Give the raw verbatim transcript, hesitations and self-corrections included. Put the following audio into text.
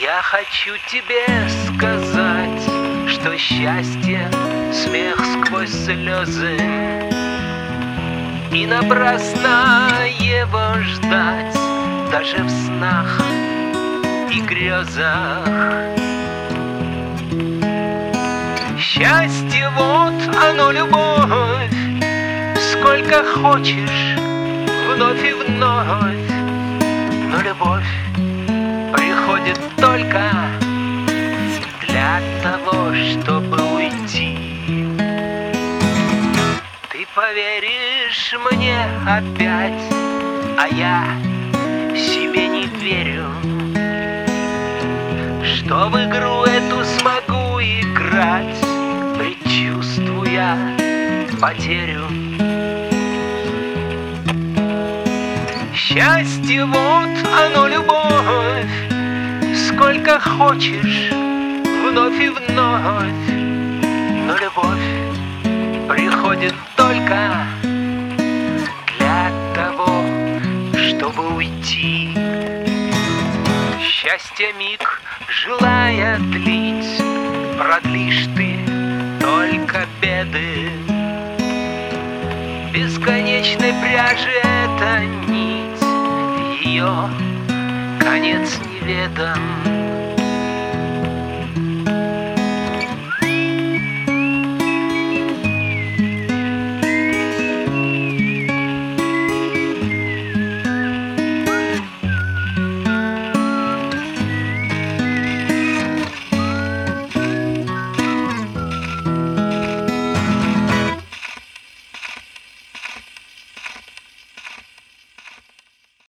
Я хочу тебе сказать, что счастье — смех сквозь слезы, и напрасно его ждать даже в снах и грезах. Счастье — вот оно, любовь, сколько хочешь, вновь и вновь. Но любовь приходит только для того, чтобы уйти. Ты поверишь мне опять, а я себе не верю, что в игру эту смогу играть, предчувствуя потерю. Счастье — вот оно, любовь, сколько хочешь, вновь и вновь. Но любовь приходит только для того, чтобы уйти. Счастье миг желая длить, продлишь ты только беды. Бесконечной пряжи эта нить, ее конец неведом.